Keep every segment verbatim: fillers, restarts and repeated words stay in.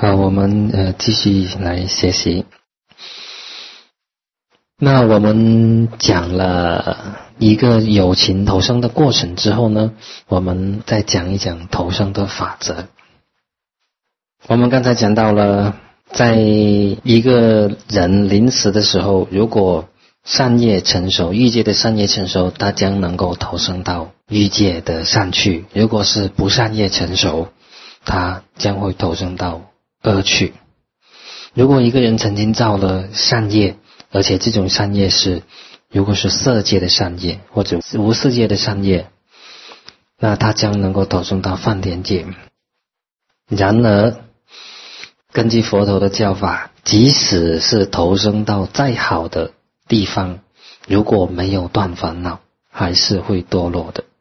好，我们呃继续来学习。那我们讲了一个有情投生的过程之后呢，我们再讲一讲投生的法则。我们刚才讲到了，在一个人临死的时候，如果善业成熟，欲界的善业成熟，他将能够投生到欲界的善趣；如果是不善业成熟，他将会投生到恶趣。如果一个人曾经造了善业，而且这种善业是如果是色界的善业或者无色界的善业，那他将能够投生到梵天界。然而根据佛陀的教法，即使是投生到再好的地方，如果没有断烦恼，还是会堕落的。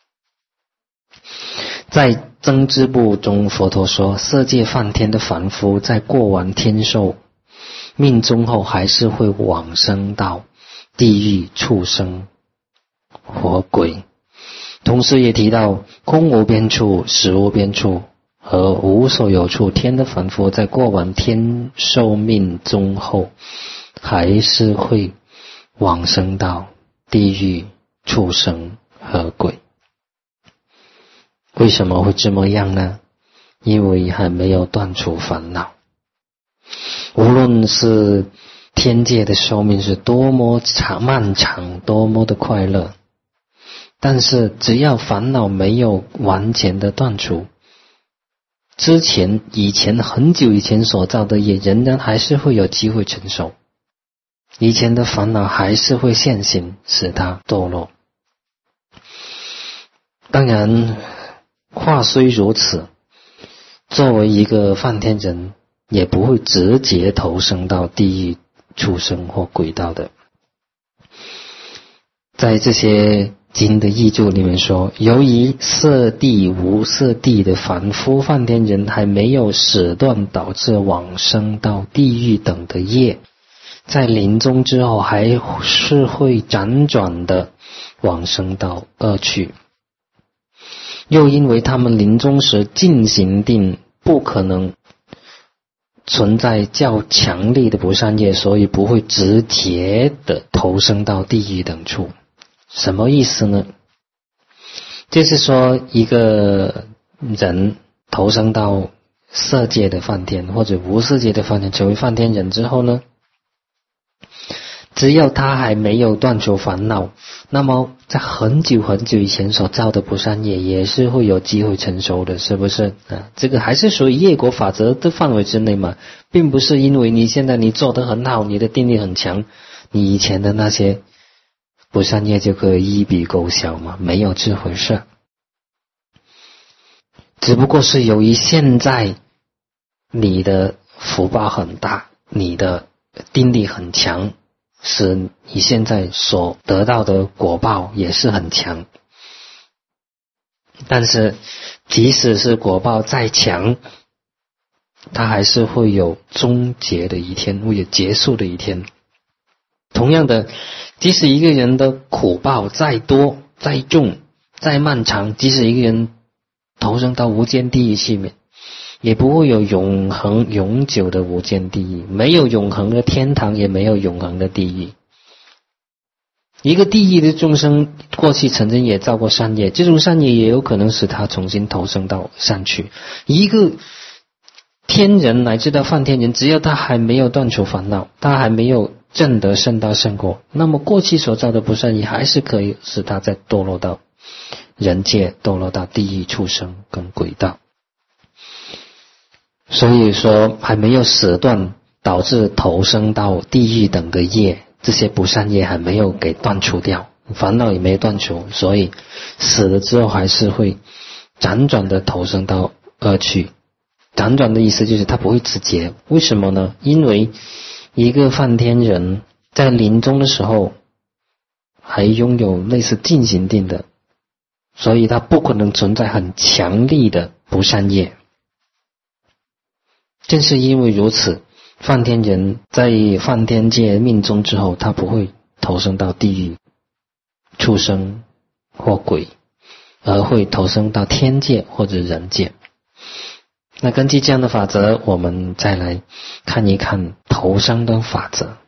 在增支部中，佛陀说，色界梵天的凡夫在过完天寿命终后，还是会往生到地狱、畜生、火鬼。同时也提到，空无边处、实无边处和无所有处天的凡夫，在过完天寿命终后，还是会往生到地狱、畜生和鬼。为什么会这么样呢？因为还没有断除烦恼。无论是天界的寿命是多么长漫长，多么的快乐，但是只要烦恼没有完全的断除，之前以前很久以前所造的业仍然还是会有机会承受，以前的烦恼还是会现行，使他堕落。当然话虽如此，作为一个梵天人，也不会直接投生到地狱、畜生或鬼道的。在这些经的译注里面说，由于色地、无色地的凡夫梵天人还没有使断导致往生到地狱等的业，在临终之后还是会辗转的往生到恶趣。又因为他们临终时进行定不可能存在较强力的不善业，所以不会直接的投生到地狱等处。什么意思呢？就是说一个人投生到色界的梵天或者无色界的梵天，成为梵天人之后呢，只要他还没有断除烦恼，那么在很久很久以前所造的不善业也是会有机会成熟的，是不是啊？这个还是属于业果法则的范围之内嘛，并不是因为你现在你做得很好，你的定力很强，你以前的那些不善业就可以一笔勾销嘛，没有这回事。只不过是由于现在你的福报很大，你的定力很强，使你现在所得到的果报也是很强。但是即使是果报再强，它还是会有终结的一天，会有结束的一天。同样的，即使一个人的苦报再多、再重、再漫长，即使一个人投生到无间地狱去面，也不会有永恒永久的无间地狱，没有永恒的天堂，也没有永恒的地狱。一个地狱的众生过去曾经也造过善业，这种善业也有可能使他重新投生到善趣。一个天人乃至到梵天人，只要他还没有断除烦恼，他还没有证得圣道圣果，那么过去所造的不善业还是可以使他再堕落到人界，堕落到地狱、畜生跟鬼道。所以说还没有使断导致投生到地狱等的业，这些不善业还没有给断除掉，烦恼也没断除，所以死了之后还是会辗转的投生到恶趣。辗转的意思就是他不会直接，为什么呢？因为一个梵天人在临终的时候还拥有类似进行定的，所以他不可能存在很强力的不善业。正是因为如此，梵天人在梵天界命终之后，他不会投生到地狱、畜生或鬼，而会投生到天界或者人界。 那根据这样的法则，我们再来看一看投生的法则。